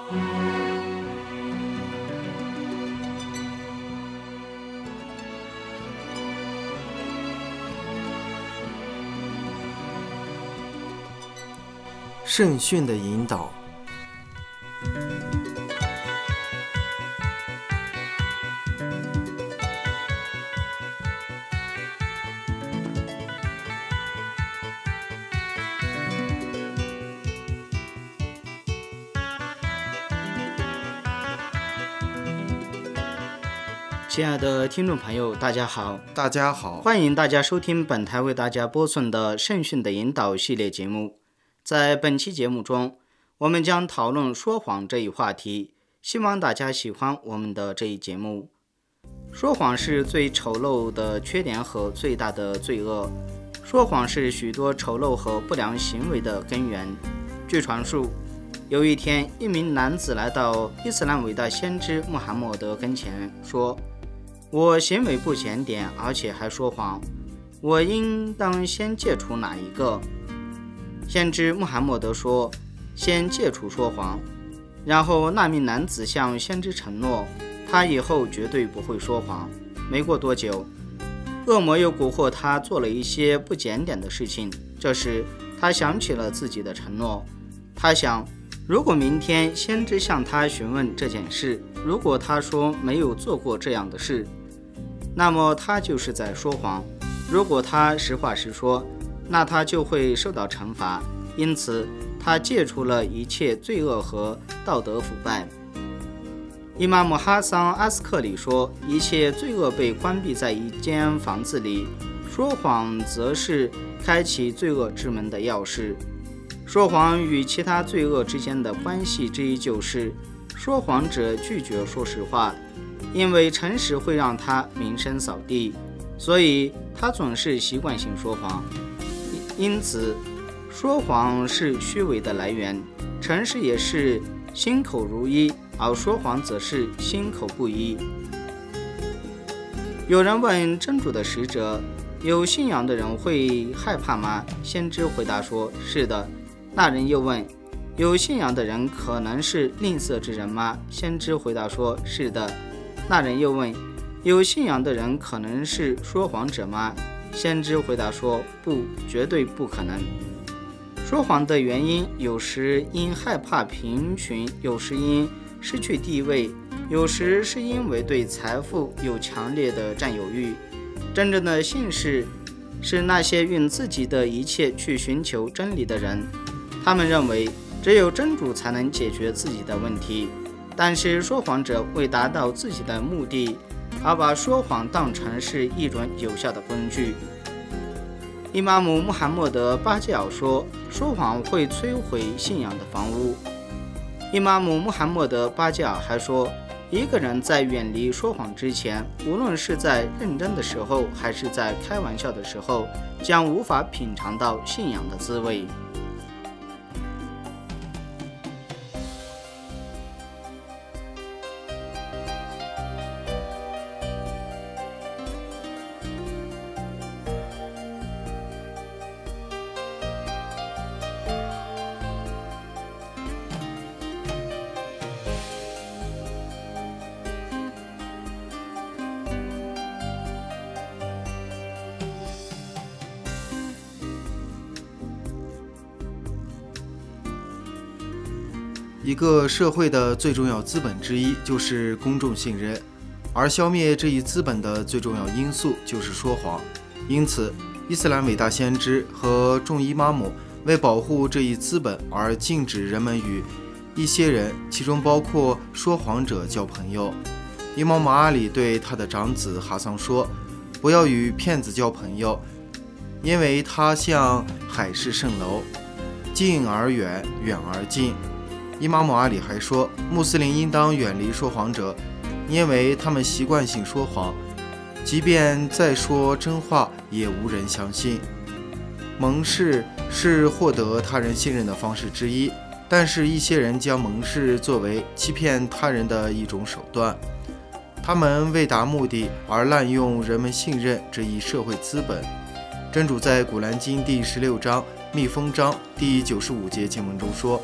圣训的引导。 亲爱的听众朋友，大家好， 欢迎大家收听本台为大家播送的圣训的引导系列节目。在本期节目中，我们将讨论说谎这一话题，希望大家喜欢我们的这一节目。说谎是最丑陋的缺点和最大的罪恶，说谎是许多丑陋和不良行为的根源。据传述，有一天，一名男子来到伊斯兰伟大先知穆罕默德跟前，说：我行为不检点，而且还说谎，我应当先戒除哪一个？先知穆罕默德说：先戒除说谎。然后那名男子向先知承诺，他以后绝对不会说谎。没过多久，恶魔又蛊惑他做了一些不检点的事情。这时他想起了自己的承诺，他想，如果明天先知向他询问这件事，如果他说没有做过这样的事，那么他就是在说谎。如果他实话实说，那他就会受到惩罚。因此他戒除了一切罪恶和道德腐败。伊玛目哈桑阿斯克里说，一切罪恶被关闭在一间房子里，说谎则是开启罪恶之门的钥匙。说谎与其他罪恶之间的关系之一就是，说谎者拒绝说实话，因为诚实会让他名声扫地，所以他总是习惯性说谎。因此，说谎是虚伪的来源，诚实也是心口如一，而说谎则是心口不一。有人问真主的使者，有信仰的人会害怕吗？先知回答说，是的。那人又问，有信仰的人可能是吝啬之人吗？先知回答说，是的。那人又问，有信仰的人可能是说谎者吗？先知回答说，不，绝对不可能。说谎的原因有时因害怕贫穷，有时因失去地位，有时是因为对财富有强烈的占有欲。真正的信士是那些用自己的一切去寻求真理的人，他们认为只有真主才能解决自己的问题。但是说谎者为达到自己的目的，而把说谎当成是一种有效的工具。伊玛目穆罕默德巴基尔说，说谎会摧毁信仰的房屋。伊玛目穆罕默德巴基尔还说，一个人在远离说谎之前，无论是在认真的时候还是在开玩笑的时候，将无法品尝到信仰的滋味。 一个社会的最重要资本之一就是公众信任，而消灭这一资本的最重要因素就是说谎。因此，伊斯兰伟大先知和众伊玛目为保护这一资本而禁止人们与一些人，其中包括说谎者交朋友。伊玛目阿里对他的长子哈桑说，不要与骗子交朋友，因为他像海市蜃楼，近而远，远而近。伊玛目阿里还说，穆斯林应当远离说谎者，因为他们习惯性说谎，即便再说真话也无人相信。盟誓是获得他人信任的方式之一，但是一些人将盟誓作为欺骗他人的一种手段，他们为达目的而滥用人们信任这一社会资本。真主在古兰经第16章密封章第95节经文中说，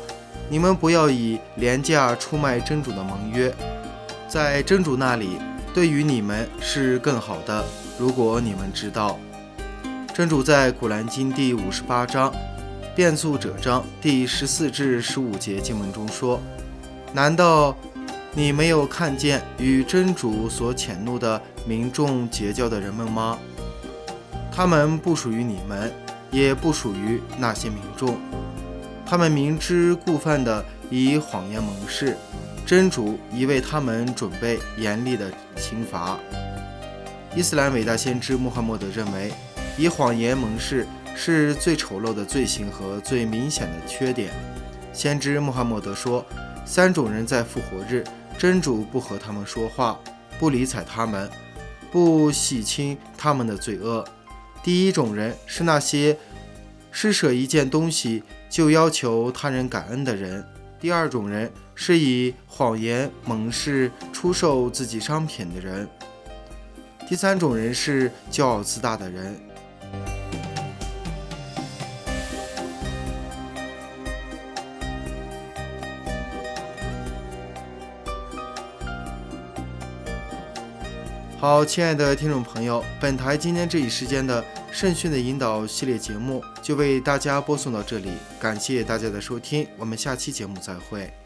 你们不要以廉价出卖真主的盟约，在真主那里对于你们是更好的，如果你们知道。真主在古兰经第58章变速者章第14至15节经文中说，难道你没有看见与真主所谴怒的民众结交的人们吗？他们不属于你们，也不属于那些民众，他们明知故犯地以谎言盟誓，真主已为他们准备严厉的刑罚。伊斯兰伟大先知穆罕默德认为，以谎言盟誓是最丑陋的罪行和最明显的缺点。先知穆罕默德说，3种人在复活日，真主不和他们说话，不理睬他们，不洗清他们的罪恶。第一种人是那些施舍一件东西就要求他人感恩的人，第二种人是以谎言盟誓出售自己商品的人，第三种人是骄傲自大的人。好，亲爱的听众朋友，本台今天这一时间的圣训的引导系列节目就为大家播送到这里，感谢大家的收听，我们下期节目再会。